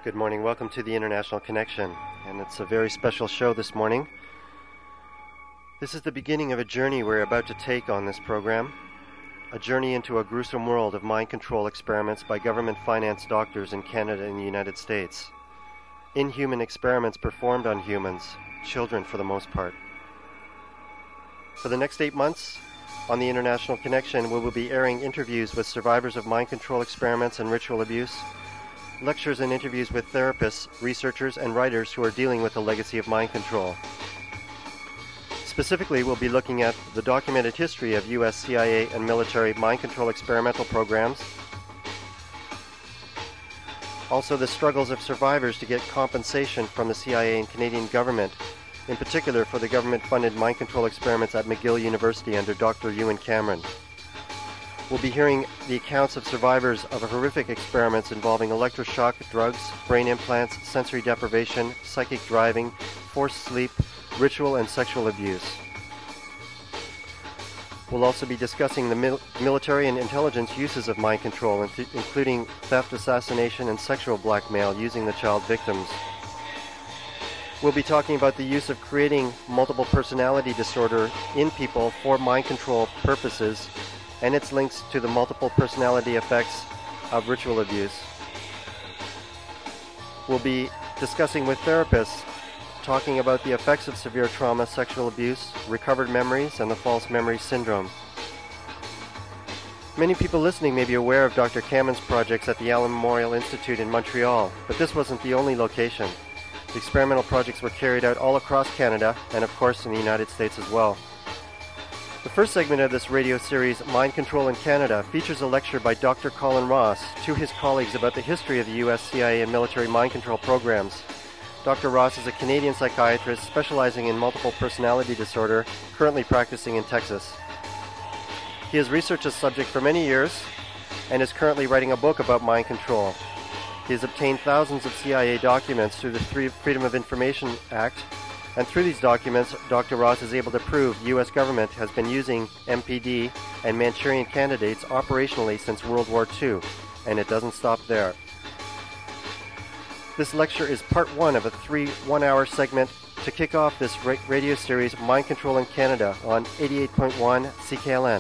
Good morning. Welcome to the International Connection. And it's a very special show this morning. This is the beginning of a journey we're about to take on this program. A journey into a gruesome world of mind control experiments by government-financed doctors in Canada and the United States. Inhuman experiments performed on humans, children for the most part. For the next 8 months, on the International Connection, we will be airing interviews with survivors of mind control experiments and ritual abuse, lectures and interviews with therapists, researchers, and writers who are dealing with the legacy of mind control. Specifically, we'll be looking at the documented history of U.S. CIA and military mind control experimental programs, also the struggles of survivors to get compensation from the CIA and Canadian government, in particular for the government-funded mind control experiments at McGill University under Dr. Ewan Cameron. We'll be hearing the accounts of survivors of horrific experiments involving electroshock, drugs, brain implants, sensory deprivation, psychic driving, forced sleep, ritual and sexual abuse. We'll also be discussing the military and intelligence uses of mind control, including theft, assassination, and sexual blackmail using the child victims. We'll be talking about the use of creating multiple personality disorder in people for mind control purposes and its links to the multiple personality effects of ritual abuse. We'll be discussing with therapists, talking about the effects of severe trauma, sexual abuse, recovered memories, and the false memory syndrome. Many people listening may be aware of Dr. Cameron's projects at the Allen Memorial Institute in Montreal, but this wasn't the only location. The experimental projects were carried out all across Canada, and of course in the United States as well. The first segment of this radio series, Mind Control in Canada, features a lecture by Dr. Colin Ross to his colleagues about the history of the U.S. CIA and military mind control programs. Dr. Ross is a Canadian psychiatrist specializing in multiple personality disorder, currently practicing in Texas. He has researched this subject for many years and is currently writing a book about mind control. He has obtained thousands of CIA documents through the Freedom of Information Act, and through these documents, Dr. Ross is able to prove the U.S. government has been using MPD and Manchurian candidates operationally since World War II, and it doesn't stop there. This lecture is part one of a 3 one-hour segment to kick off this radio series, Mind Control in Canada, on 88.1 CKLN.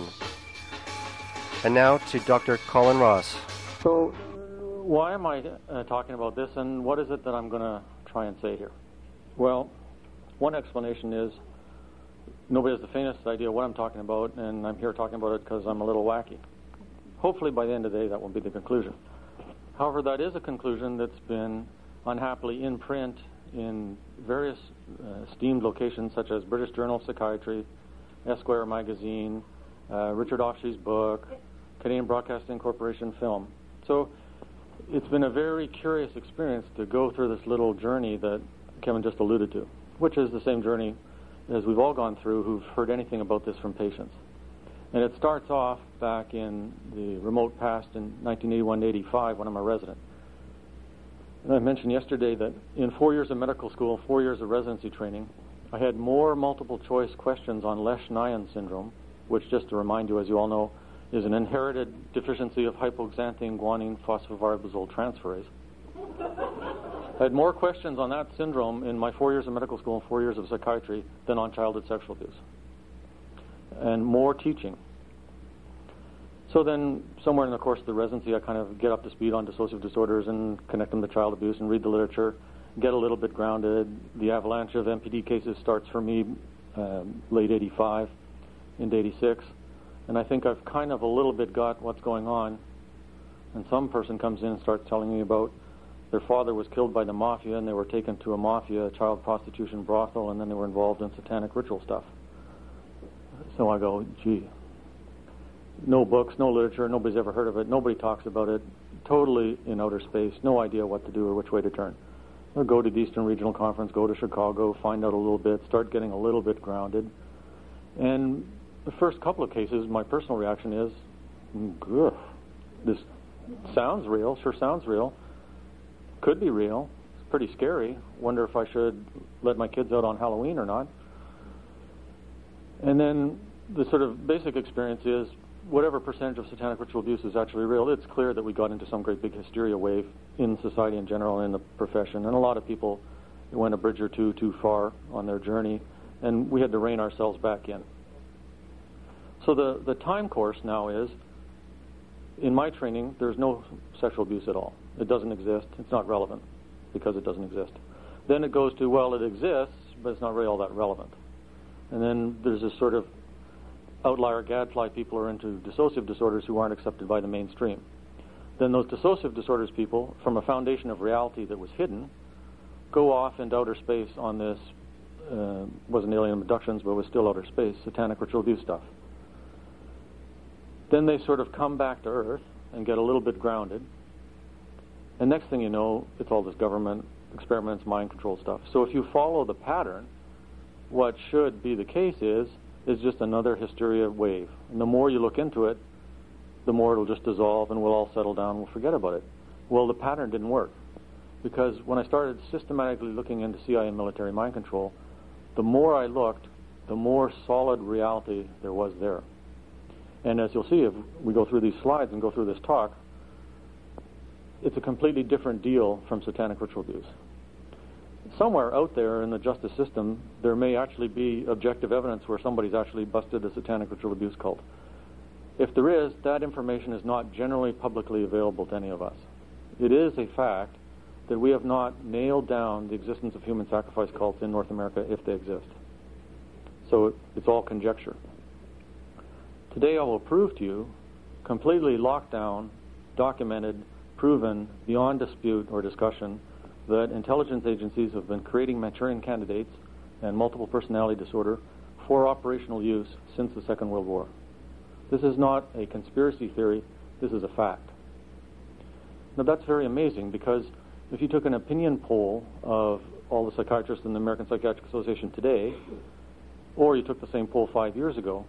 And now to Dr. Colin Ross. So, why am I talking about this, and what is it that I'm going to try and say here? Well, one explanation is nobody has the faintest idea what I'm talking about, and I'm here talking about it because I'm a little wacky. Hopefully by the end of the day that won't be the conclusion. However, that is a conclusion that's been unhappily in print in various esteemed locations such as British Journal of Psychiatry, Esquire magazine, Richard Offshe's book, Canadian Broadcasting Corporation film. So it's been a very curious experience to go through this little journey that Kevin just alluded to, which is the same journey as we've all gone through who've heard anything about this from patients. And it starts off back in the remote past in 1981-85 when I'm a resident. And I mentioned yesterday that in 4 years of medical school, 4 years of residency training, I had more multiple choice questions on Lesch-Nyhan syndrome, which, just to remind you, as you all know, is an inherited deficiency of hypoxanthine guanine phosphorybosyl transferase. I had more questions on that syndrome in my 4 years of medical school and 4 years of psychiatry than on childhood sexual abuse. And more teaching. So then, somewhere in the course of the residency, I kind of get up to speed on dissociative disorders and connect them to child abuse and read the literature, get a little bit grounded. The avalanche of MPD cases starts for me late 85 into 86. And I think I've kind of a little bit got what's going on. And some person comes in and starts telling me about their father was killed by the mafia, and they were taken to a mafia child prostitution brothel, and then they were involved in satanic ritual stuff. So I go, gee, no books, no literature, nobody's ever heard of it, nobody talks about it, totally in outer space, no idea what to do or which way to turn. I'll go to the Eastern Regional Conference, go to Chicago, find out a little bit, start getting a little bit grounded. And the first couple of cases, my personal reaction is, this sounds real, sure sounds real. Could be real. It's pretty scary. Wonder if I should let my kids out on Halloween or not. And then the sort of basic experience is whatever percentage of satanic ritual abuse is actually real, it's clear that we got into some great big hysteria wave in society in general and in the profession, and a lot of people went a bridge or two too far on their journey, and we had to rein ourselves back in. So the time course now is, in my training, there's no sexual abuse at all. It doesn't exist. It's not relevant because it doesn't exist. Then it goes to, well, it exists, but it's not really all that relevant. And then there's this sort of outlier gadfly people who are into dissociative disorders who aren't accepted by the mainstream. Then those dissociative disorders people, from a foundation of reality that was hidden, go off into outer space on this, wasn't alien abductions, but was still outer space, satanic ritual abuse stuff. Then they sort of come back to Earth and get a little bit grounded. And next thing you know, it's all this government experiments, mind control stuff. So if you follow the pattern, what should be the case is just another hysteria wave. And the more you look into it, the more it'll just dissolve and we'll all settle down and we'll forget about it. Well, the pattern didn't work. Because when I started systematically looking into CIA and military mind control, the more I looked, the more solid reality there was there. And as you'll see, if we go through these slides and go through this talk, it's a completely different deal from satanic ritual abuse. Somewhere out there in the justice system, there may actually be objective evidence where somebody's actually busted a satanic ritual abuse cult. If there is, that information is not generally publicly available to any of us. It is a fact that we have not nailed down the existence of human sacrifice cults in North America, if they exist. So it's all conjecture. Today I will prove to you, completely locked down, documented, proven, beyond dispute or discussion, that intelligence agencies have been creating Manchurian candidates and multiple personality disorder for operational use since the Second World War. This is not a conspiracy theory, this is a fact. Now that's very amazing, because if you took an opinion poll of all the psychiatrists in the American Psychiatric Association today, or you took the same poll 5 years ago,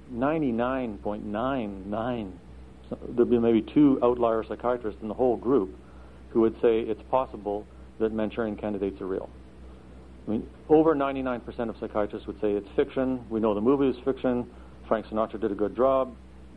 99.99, there'd be maybe 2 outlier psychiatrists in the whole group who would say it's possible that Manchurian candidates are real. I mean, over 99% of psychiatrists would say it's fiction. We know the movie is fiction. Frank Sinatra did a good job.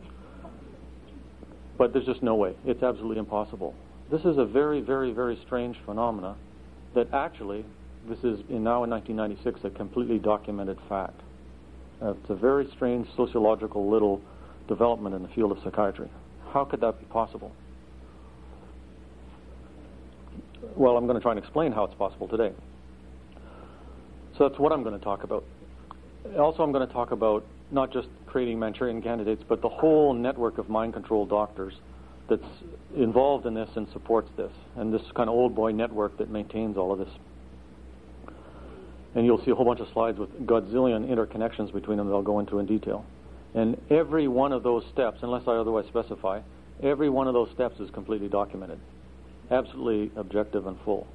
But there's just no way. It's absolutely impossible. This is a very, very, very strange phenomena that actually, this is now in 1996, a completely documented fact. It's a very strange sociological little development in the field of psychiatry. How could that be possible? Well, I'm going to try and explain how it's possible today. So that's what I'm going to talk about. Also, I'm going to talk about not just creating Manchurian candidates, but the whole network of mind control doctors that's involved in this and supports this, and this kind of old boy network that maintains all of this. And you'll see a whole bunch of slides with godzillion interconnections between them that I'll go into in detail. And every one of those steps, unless I otherwise specify, every one of those steps is completely documented. Absolutely objective and full.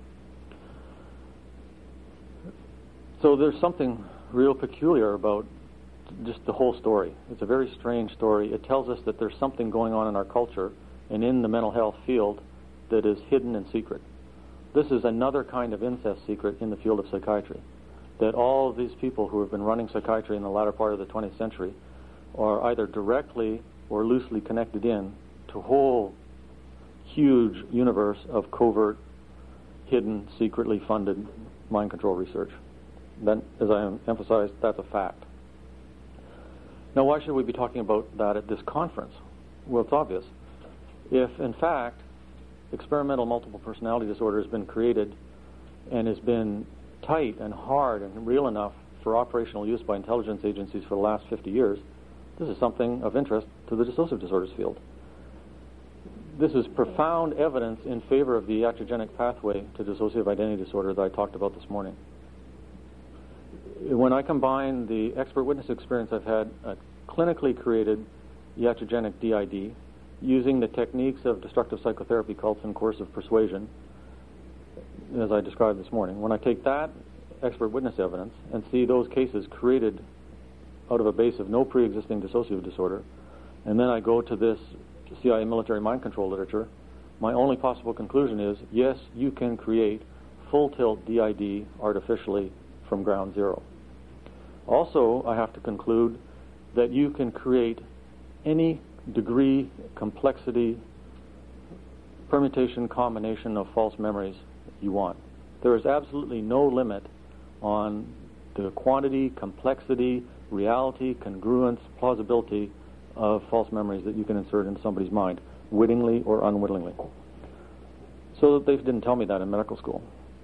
So there's something real peculiar about just the whole story. It's a very strange story. It tells us that there's something going on in our culture and in the mental health field that is hidden and secret. This is another kind of incest secret in the field of psychiatry, that all of these people who have been running psychiatry in the latter part of the 20th century are either directly or loosely connected in to a whole huge universe of covert, hidden, secretly funded mind control research. Then, as I emphasized, that's a fact. Now, why should we be talking about that at this conference? Well, it's obvious. If, in fact, experimental multiple personality disorder has been created and has been tight and hard and real enough for operational use by intelligence agencies for the last 50 years, this is something of interest to the dissociative disorders field. This is profound evidence in favor of the iatrogenic pathway to dissociative identity disorder that I talked about this morning. When I combine the expert witness experience I've had at clinically created iatrogenic DID, using the techniques of destructive psychotherapy cults and coercive persuasion, as I described this morning, when I take that expert witness evidence and see those cases created out of a base of no pre-existing dissociative disorder, and then I go to this CIA military mind control literature, my only possible conclusion is, yes, you can create full-tilt DID artificially from ground zero. Also, I have to conclude that you can create any degree, complexity, permutation, combination of false memories you want. There is absolutely no limit on the quantity, complexity, reality, congruence, plausibility of false memories that you can insert into somebody's mind, wittingly or unwittingly. So they didn't tell me that in medical school.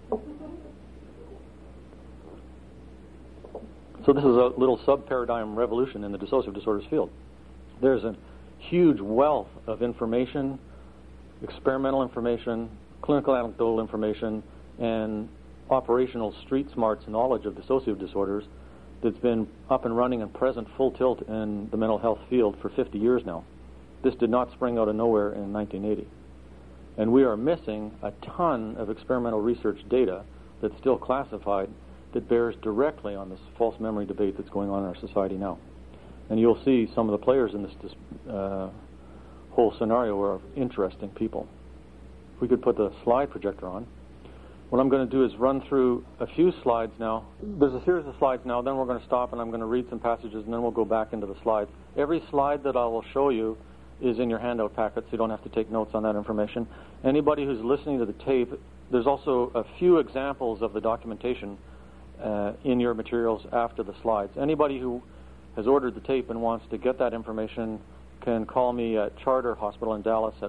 So this is a little sub-paradigm revolution in the dissociative disorders field. There's a huge wealth of information, experimental information, clinical anecdotal information, and operational street smarts knowledge of dissociative disorders that's been up and running and present full tilt in the mental health field for 50 years now. This did not spring out of nowhere in 1980. And we are missing a ton of experimental research data that's still classified that bears directly on this false memory debate that's going on in our society now. And you'll see some of the players in this whole scenario are interesting people. If we could put the slide projector on. What I'm going to do is run through a few slides now. There's a series of slides now, then we're going to stop and I'm going to read some passages and then we'll go back into the slides. Every slide that I will show you is in your handout packet, so you don't have to take notes on that information. Anybody who's listening to the tape, there's also a few examples of the documentation in your materials after the slides. Anybody who has ordered the tape and wants to get that information can call me at Charter Hospital in Dallas at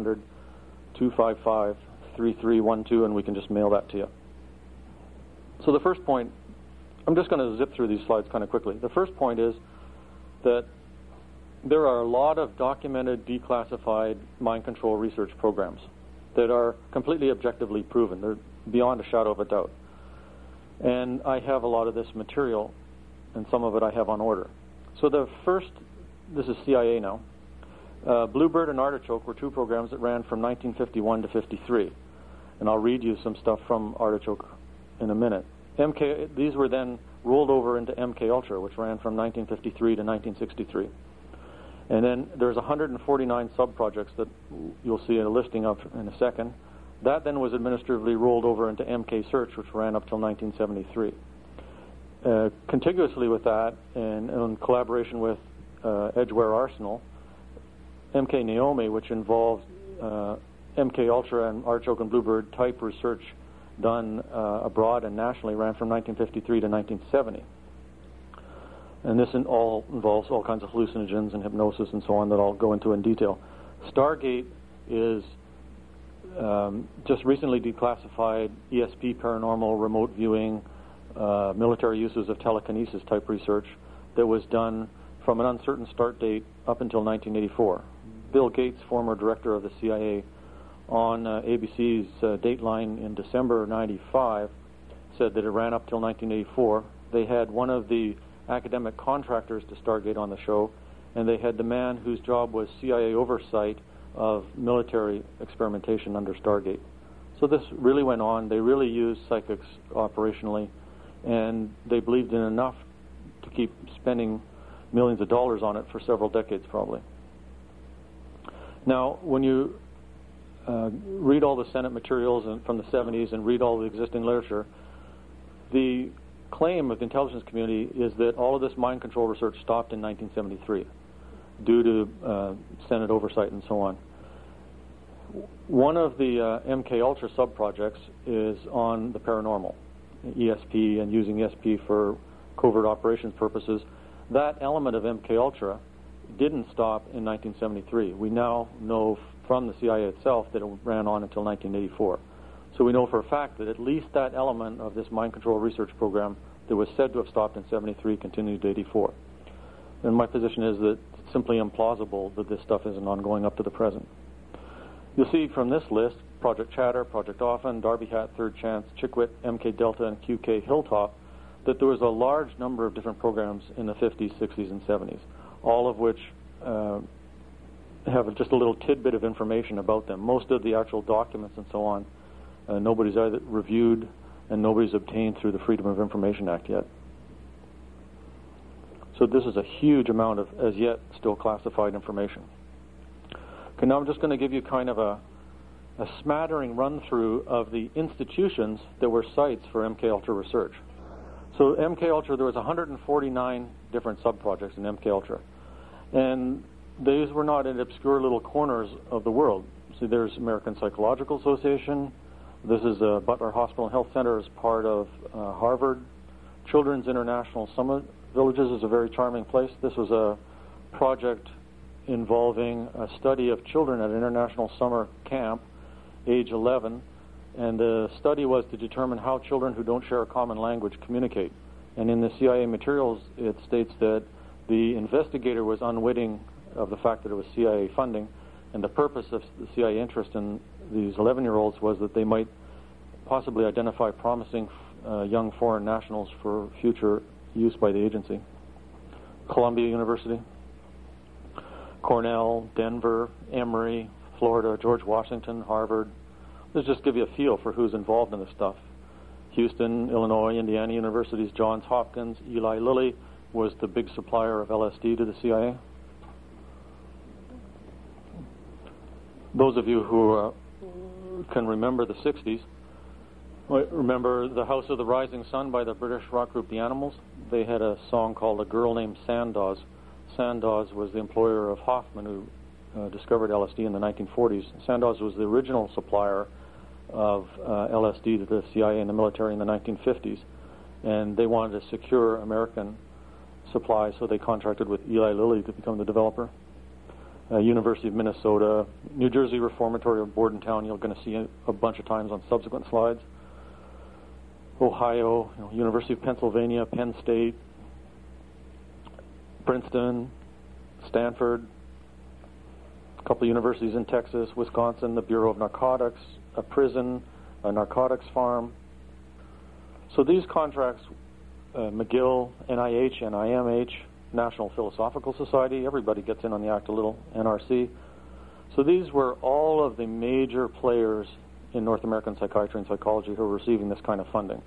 1-800-255-3312 and we can just mail that to you. So the first point, I'm just going to zip through these slides kind of quickly. The first point is that there are a lot of documented, declassified mind control research programs that are completely objectively proven. They're beyond a shadow of a doubt. And I have a lot of this material, and some of it I have on order. So the first, this is CIA now. Bluebird and Artichoke were two programs that ran from 1951 to 53. And I'll read you some stuff from Artichoke in a minute. These were then rolled over into MK Ultra, which ran from 1953 to 1963. And then there's 149 sub-projects that you'll see a listing of in a second. That then was administratively rolled over into MK Search, which ran up till 1973. Contiguously with that, and in collaboration with Edgeware Arsenal, MK Naomi, which involves MK Ultra and Artichoke and Bluebird type research done abroad and nationally, ran from 1953 to 1970. And this all involves all kinds of hallucinogens and hypnosis and so on that I'll go into in detail. Stargate is just recently declassified ESP paranormal, remote viewing, military uses of telekinesis type research that was done from an uncertain start date up until 1984. Bill Gates, former director of the CIA, on ABC's Dateline in December 95, said that it ran up till 1984. They had one of the academic contractors to Stargate on the show, and they had the man whose job was CIA oversight of military experimentation under Stargate. So this really went on. They really used psychics operationally, and they believed in enough to keep spending millions of dollars on it for several decades probably. Now, when you read all the Senate materials from the 70s and read all the existing literature, the claim of the intelligence community is that all of this mind control research stopped in 1973 due to Senate oversight and so on. One of the MK Ultra sub-projects is on the paranormal, ESP, and using ESP for covert operations purposes. That element of MK Ultra didn't stop in 1973. We now know from the CIA itself that it ran on until 1984. So we know for a fact that at least that element of this mind control research program that was said to have stopped in 73 continued to 84. And my position is that it's simply implausible that this stuff isn't ongoing up to the present. You'll see from this list, Project Chatter, Project Often, Darby Hat, Third Chance, Chickwit, MK Delta, and QK Hilltop, that there was a large number of different programs in the 50s, 60s, and 70s, all of which have just a little tidbit of information about them. Most of the actual documents and so on, nobody's either reviewed and nobody's obtained through the Freedom of Information Act yet. So this is a huge amount of, as yet, still classified information. Okay, now I'm just going to give you kind of a smattering run-through of the institutions that were sites for MK Ultra research. So MK Ultra, there was 149 different sub-projects in MK Ultra. And these were not in obscure little corners of the world. See, there's American Psychological Association. This is Butler Hospital and Health Center as part of Harvard. Children's International Summit Villages is a very charming place. This was a project involving a study of children at an international summer camp, age 11, and the study was to determine how children who don't share a common language communicate. And in the CIA materials, it states that the investigator was unwitting of the fact that it was CIA funding, and the purpose of the CIA interest in these 11-year-olds was that they might possibly identify promising young foreign nationals for future use by the agency. Columbia University, Cornell, Denver, Emory, Florida, George Washington, Harvard. Let's just give you a feel for who's involved in this stuff. Houston, Illinois, Indiana universities, Johns Hopkins, Eli Lilly was the big supplier of LSD to the CIA. Those of you who can remember the 60s, remember The House of the Rising Sun by the British rock group The Animals? They had a song called A Girl Named Sandoz. Sandoz was the employer of Hoffman, who discovered LSD in the 1940s. Sandoz was the original supplier of LSD to the CIA and the military in the 1950s, and they wanted to secure American supply, so they contracted with Eli Lilly to become the developer. University of Minnesota, New Jersey Reformatory of Bordentown, you're going to see a bunch of times on subsequent slides. Ohio, University of Pennsylvania, Penn State, Princeton, Stanford, a couple of universities in Texas, Wisconsin, the Bureau of Narcotics, a prison, a narcotics farm. So these contracts, McGill, NIH, NIMH, National Philosophical Society, everybody gets in on the act a little, NRC. So these were all of the major players in North American psychiatry and psychology who were receiving this kind of funding.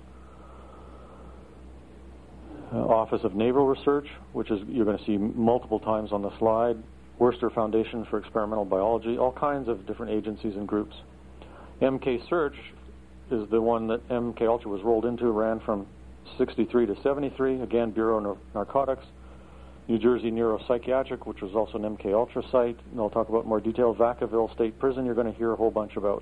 Office of Naval Research, which is you're going to see multiple times on the slide, Worcester Foundation for Experimental Biology, all kinds of different agencies and groups. MK Search is the one that MK Ultra was rolled into, ran from 63 to 73, again, Bureau of Narcotics. New Jersey Neuropsychiatric, which was also an MK Ultra site, and I'll talk about more detail. Vacaville State Prison, you're going to hear a whole bunch about.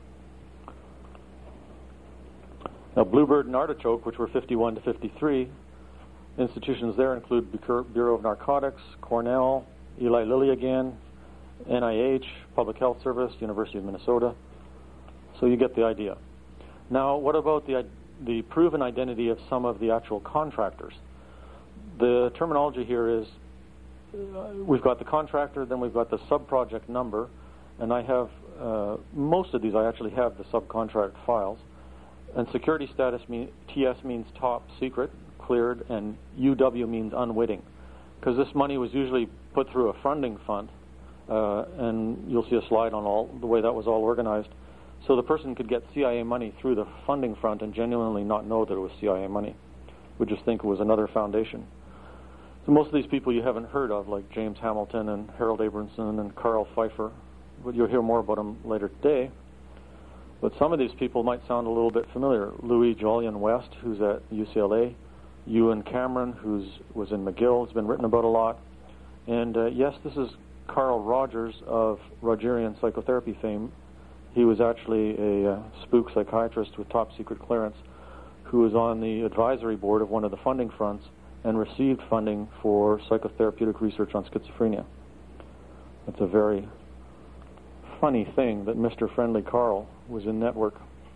Now, Bluebird and Artichoke, which were 51 to 53, institutions there include Bureau of Narcotics, Cornell, Eli Lilly again, NIH, Public Health Service, University of Minnesota. So you get the idea. Now, what about the proven identity of some of the actual contractors? The terminology here is we've got the contractor, then we've got the subproject number, and I have most of these. I actually have the subcontract files. And security status TS means top secret, cleared, and UW means unwitting, because this money was usually put through a funding fund, and you'll see a slide on all the way that was all organized. So the person could get CIA money through the funding front and genuinely not know that it was CIA money. Would just think it was another foundation. So most of these people you haven't heard of, like James Hamilton and Harold Abramson and Carl Pfeiffer, but you'll hear more about them later today. But some of these people might sound a little bit familiar. Louis Jolyon West, who's at UCLA, Ewan Cameron, who was in McGill, has been written about a lot. And yes, this is Carl Rogers of Rogerian psychotherapy fame. He was actually a spook psychiatrist with top secret clearance who was on the advisory board of one of the funding fronts and received funding for psychotherapeutic research on schizophrenia. It's a very funny thing that Mr. Friendly Carl was in network.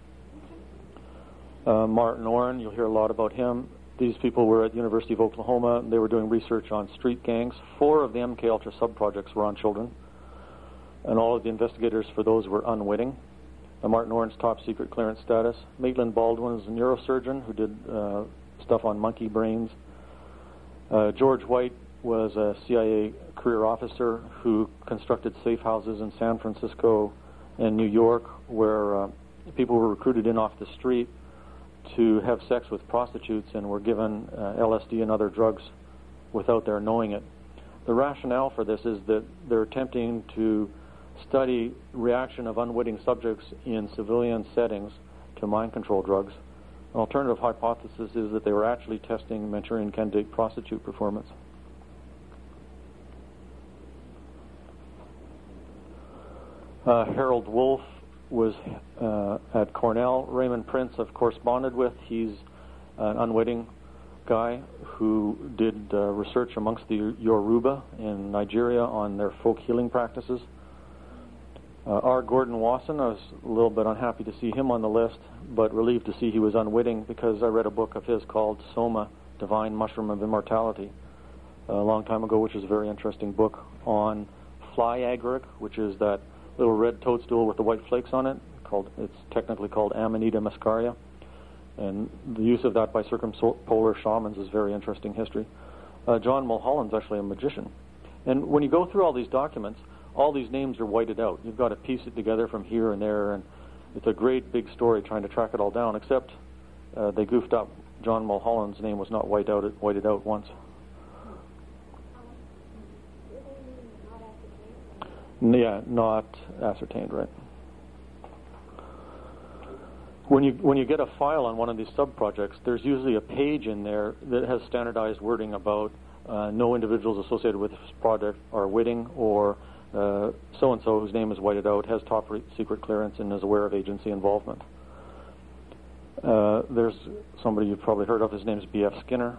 Martin Orrin, you'll hear a lot about him. These people were at the University of Oklahoma. They were doing research on street gangs. 4 of the MK Ultra sub-projects were on children, and all of the investigators for those were unwitting. Martin Orrin's top secret clearance status. Maitland Baldwin is a neurosurgeon who did stuff on monkey brains. George White was a CIA career officer who constructed safe houses in San Francisco and New York where people were recruited in off the street to have sex with prostitutes and were given LSD and other drugs without their knowing it. The rationale for this is that they're attempting to study reaction of unwitting subjects in civilian settings to mind control drugs. An alternative hypothesis is that they were actually testing Manchurian Candidate prostitute performance. Harold Wolff was at Cornell. Raymond Prince I've corresponded with. He's an unwitting guy who did research amongst the Yoruba in Nigeria on their folk healing practices. R. Gordon Wasson, I was a little bit unhappy to see him on the list, but relieved to see he was unwitting because I read a book of his called Soma, Divine Mushroom of Immortality, a long time ago, which is a very interesting book on fly agaric, which is that little red toadstool with the white flakes on it. It's technically called Amanita muscaria. And the use of that by circumpolar shamans is very interesting history. John Mulholland's actually a magician. And when you go through all these documents, all these names are whited out. You've got to piece it together from here and there, and it's a great big story trying to track it all down, except they goofed up. John Mulholland's name was not whited out once. Yeah, not ascertained, right. When you get a file on one of these sub-projects, there's usually a page in there that has standardized wording about no individuals associated with this project are witting, or so-and-so whose name is whited out, has top secret clearance, and is aware of agency involvement. There's somebody you've probably heard of. His name is B.F. Skinner.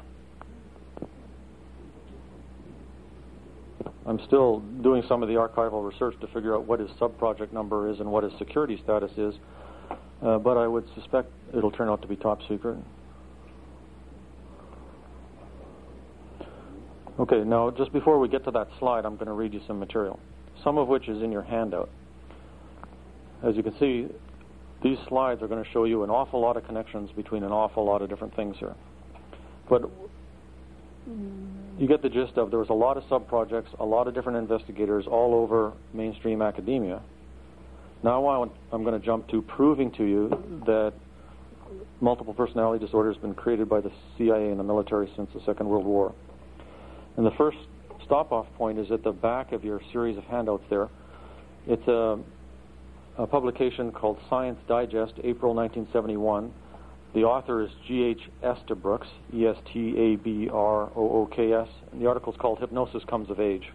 I'm still doing some of the archival research to figure out what his sub-project number is and what his security status is, but I would suspect it'll turn out to be top secret. Okay, now just before we get to that slide, I'm going to read you some material, some of which is in your handout. As you can see, these slides are going to show you an awful lot of connections between an awful lot of different things here. But you get the gist of there was a lot of sub-projects, a lot of different investigators all over mainstream academia. Now I'm going to jump to proving to you that multiple personality disorder has been created by the CIA and the military since the Second World War. And the first stop-off point is at the back of your series of handouts there. It's a publication called Science Digest, April 1971. The author is G.H. Estabrooks, Estabrooks, and the article is called Hypnosis Comes of Age.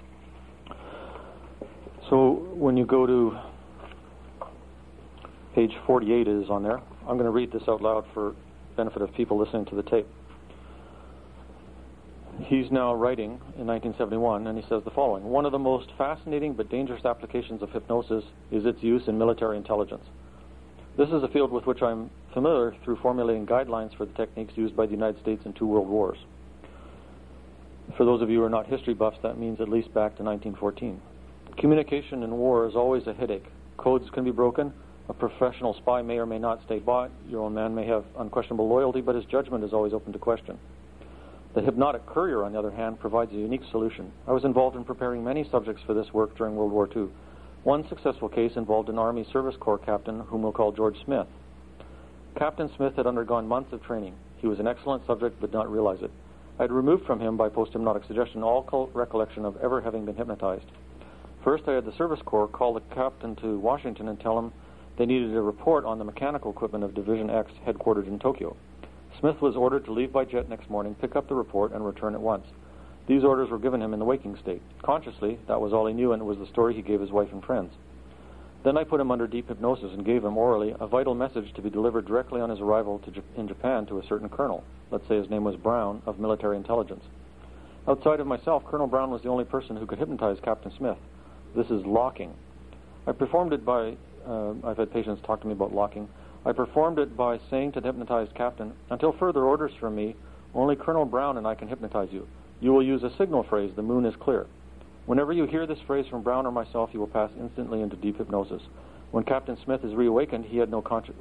So when you go to page 48 is on there. I'm going to read this out loud for benefit of people listening to the tape. He's now writing in 1971, and he says the following: one of the most fascinating but dangerous applications of hypnosis is its use in military intelligence. This is a field with which I'm familiar through formulating guidelines for the techniques used by the United States in 2 world wars. For those of you who are not history buffs, that means at least back to 1914. Communication in war is always a headache. Codes can be broken. A professional spy may or may not stay bought. Your own man may have unquestionable loyalty, but his judgment is always open to question. The hypnotic courier, on the other hand, provides a unique solution. I was involved in preparing many subjects for this work during World War II. One successful case involved an Army Service Corps captain whom we'll call George Smith. Captain Smith had undergone months of training. He was an excellent subject but did not realize it. I had removed from him by post-hypnotic suggestion all recollection of ever having been hypnotized. First, I had the Service Corps call the captain to Washington and tell him they needed a report on the mechanical equipment of Division X headquartered in Tokyo. Smith was ordered to leave by jet next morning, pick up the report, and return at once. These orders were given him in the waking state. Consciously, that was all he knew, and it was the story he gave his wife and friends. Then I put him under deep hypnosis and gave him orally a vital message to be delivered directly on his arrival in Japan to a certain colonel. Let's say his name was Brown, of military intelligence. Outside of myself, Colonel Brown was the only person who could hypnotize Captain Smith. This is locking. I performed it by, I've had patients talk to me about locking. I performed it by saying to the hypnotized captain, until further orders from me, only Colonel Brown and I can hypnotize you. You will use a signal phrase, the moon is clear. Whenever you hear this phrase from Brown or myself, you will pass instantly into deep hypnosis. When Captain Smith is reawakened, he had no conscious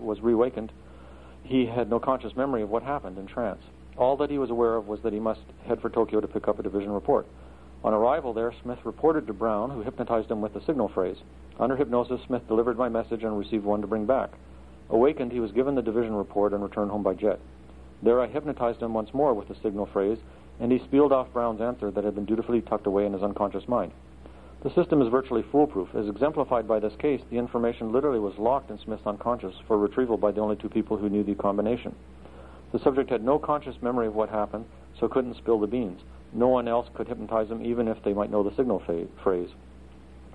memory of what happened in trance. All that he was aware of was that he must head for Tokyo to pick up a division report. On arrival there, Smith reported to Brown, who hypnotized him with the signal phrase. Under hypnosis, Smith delivered my message and received one to bring back. Awakened, he was given the division report and returned home by jet. There I hypnotized him once more with the signal phrase, and he spieled off Brown's answer that had been dutifully tucked away in his unconscious mind. The system is virtually foolproof. As exemplified by this case, the information literally was locked in Smith's unconscious for retrieval by the only 2 people who knew the combination. The subject had no conscious memory of what happened, so couldn't spill the beans. No one else could hypnotize him, even if they might know the signal phrase.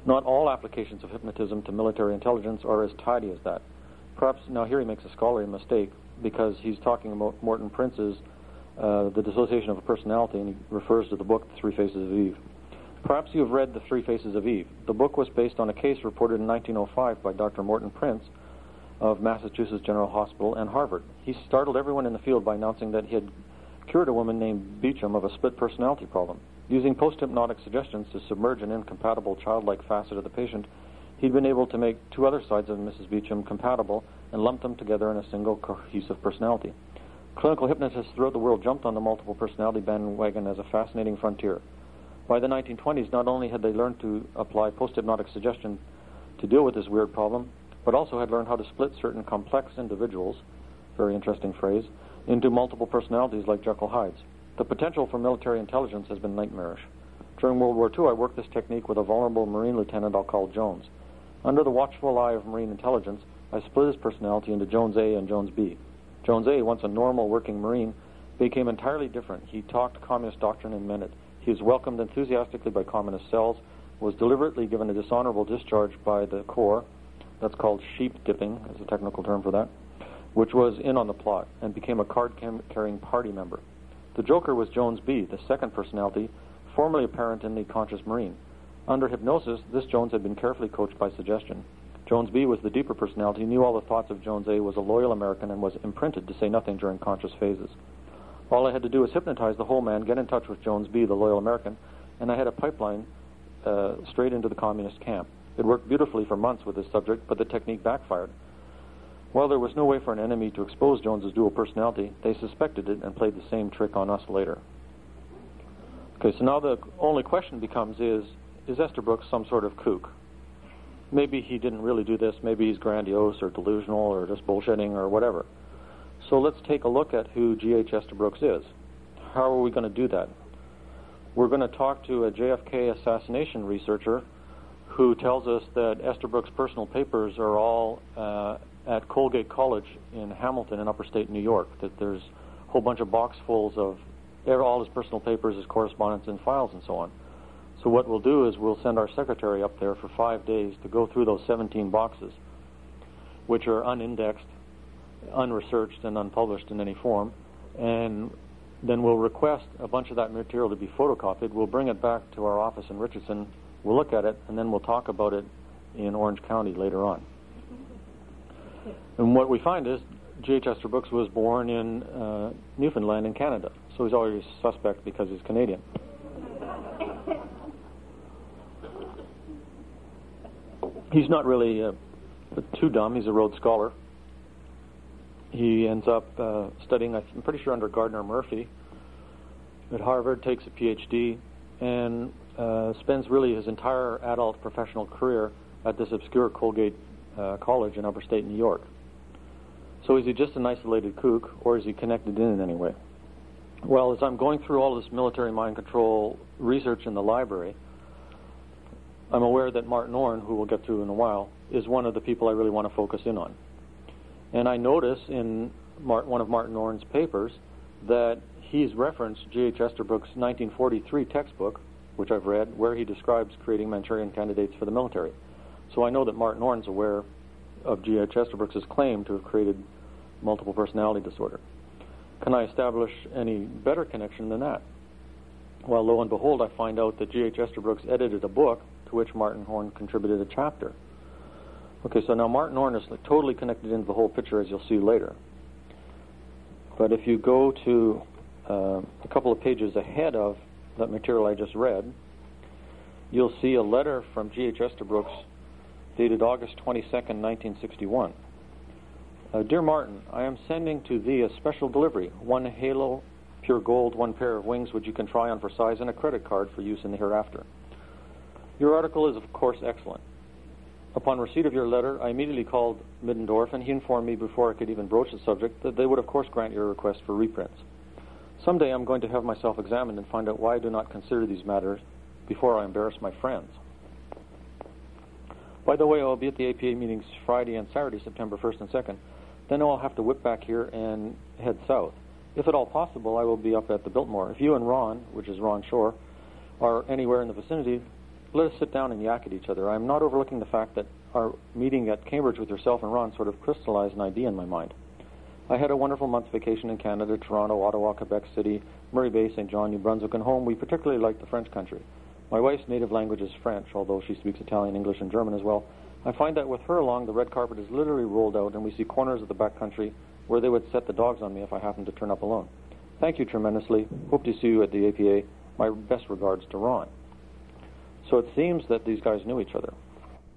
Not all applications of hypnotism to military intelligence are as tidy as that. Perhaps now here he makes a scholarly mistake because he's talking about Morton Prince's The Dissociation of a Personality, and he refers to the book The Three Faces of Eve. Perhaps you have read The Three Faces of Eve. The book was based on a case reported in 1905 by Dr. Morton Prince of Massachusetts General Hospital and Harvard. He startled everyone in the field by announcing that he had cured a woman named Beecham of a split personality problem. Using post-hypnotic suggestions to submerge an incompatible childlike facet of the patient, he'd been able to make two other sides of Mrs. Beecham compatible and lump them together in a single cohesive personality. Clinical hypnotists throughout the world jumped on the multiple personality bandwagon as a fascinating frontier. By the 1920s, not only had they learned to apply post-hypnotic suggestion to deal with this weird problem, but also had learned how to split certain complex individuals, very interesting phrase, into multiple personalities like Jekyll Hydes. The potential for military intelligence has been nightmarish. During World War II, I worked this technique with a vulnerable Marine lieutenant I'll call Jones. Under the watchful eye of Marine intelligence, I split his personality into Jones A and Jones B. Jones A, once a normal working Marine, became entirely different. He talked communist doctrine and meant it. He was welcomed enthusiastically by communist cells, was deliberately given a dishonorable discharge by the Corps, that's called sheep dipping, is a technical term for that, which was in on the plot, and became a card-carrying party member. The Joker was Jones B, the second personality, formerly apparent in the conscious Marine. Under hypnosis, this Jones had been carefully coached by suggestion. Jones B was the deeper personality, knew all the thoughts of Jones A, was a loyal American, and was imprinted to say nothing during conscious phases. All I had to do was hypnotize the whole man, get in touch with Jones B, the loyal American, and I had a pipeline straight into the communist camp. It worked beautifully for months with this subject, but the technique backfired. While there was no way for an enemy to expose Jones's dual personality, they suspected it and played the same trick on us later. Okay, so now the only question becomes is Estabrooks some sort of kook? Maybe he didn't really do this, maybe he's grandiose or delusional or just bullshitting or whatever. So let's take a look at who G.H. Estabrooks is. How are we going to do that? We're going to talk to a JFK assassination researcher who tells us that Estabrooks' personal papers are all at Colgate College in Hamilton in upstate New York, that there's a whole bunch of boxfuls of all his personal papers, his correspondence and files and so on. So what we'll do is we'll send our secretary up there for 5 days to go through those 17 boxes, which are unindexed, unresearched, and unpublished in any form, and then we'll request a bunch of that material to be photocopied. We'll bring it back to our office in Richardson, we'll look at it, and then we'll talk about it in Orange County later on. And what we find is G.H. Estabrooks was born in Newfoundland in Canada, so he's always suspect because he's Canadian. He's not really too dumb. He's a Rhodes Scholar. He ends up studying, I'm pretty sure, under Gardner Murphy at Harvard, takes a PhD, and spends really his entire adult professional career at this obscure Colgate College in upstate New York. So is he just an isolated kook, or is he connected in any way? Well, as I'm going through all this military mind control research in the library, I'm aware that Martin Orne, who we'll get to in a while, is one of the people I really want to focus in on. And I notice in one of Martin Orne's papers that he's referenced G.H. Estabrooks' 1943 textbook, which I've read, where he describes creating Manchurian candidates for the military. So I know that Martin Orne's aware of G.H. Estabrooks' claim to have created multiple personality disorder. Can I establish any better connection than that? Well, lo and behold, I find out that G.H. Estabrooks edited a book to which Martin Orne contributed a chapter. Okay, so now Martin Orne is totally connected into the whole picture, as you'll see later. But if you go to a couple of pages ahead of that material I just read, you'll see a letter from G.H. Estabrooks dated August 22nd, 1961. Dear Martin, I am sending to thee a special delivery, one halo, pure gold, one pair of wings which you can try on for size, and a credit card for use in the hereafter. Your article is, of course, excellent. Upon receipt of your letter, I immediately called Middendorf, and he informed me before I could even broach the subject that they would, of course, grant your request for reprints. Someday I'm going to have myself examined and find out why I do not consider these matters before I embarrass my friends. By the way, I'll be at the APA meetings Friday and Saturday, September 1st and 2nd. Then I'll have to whip back here and head south. If at all possible, I will be up at the Biltmore. If you and Ron, which is Ron Shore, are anywhere in the vicinity, let us sit down and yak at each other. I'm not overlooking the fact that our meeting at Cambridge with yourself and Ron sort of crystallized an idea in my mind. I had a wonderful month's vacation in Canada, Toronto, Ottawa, Quebec City, Murray Bay, St. John, New Brunswick, and home. We particularly like the French country. My wife's native language is French, although she speaks Italian, English, and German as well. I find that with her along, the red carpet is literally rolled out, and we see corners of the back country where they would set the dogs on me if I happened to turn up alone. Thank you tremendously. Hope to see you at the APA. My best regards to Ron. So it seems that these guys knew each other.